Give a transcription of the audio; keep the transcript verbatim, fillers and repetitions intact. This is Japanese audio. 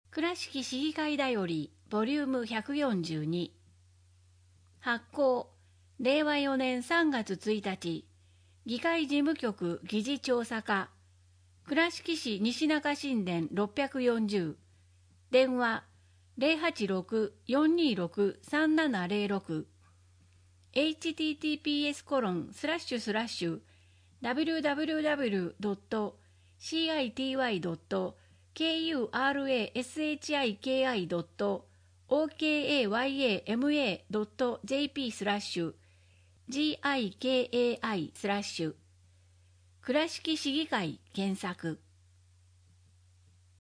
倉敷市議会だよりボリュームひゃくよんじゅうに発行れいわよねんさんがつついたち議会事務局議事調査課倉敷市西中新田ろっぴゃくよんじゅう電話 ゼロはちろく よんにろく さんななゼロろく エイチティーティーピーエス コロンスラッシュスラッシュ ダブリューダブリューダブリュー ドット シーアイティーワイ ドット ケーユーアールエーエスエイチアイケーアイ ドット オーケーエーワイエーエムエー ドット ジェーピー スラッシュ ジーアイケーエーアイ スラッシュ倉敷市議会検索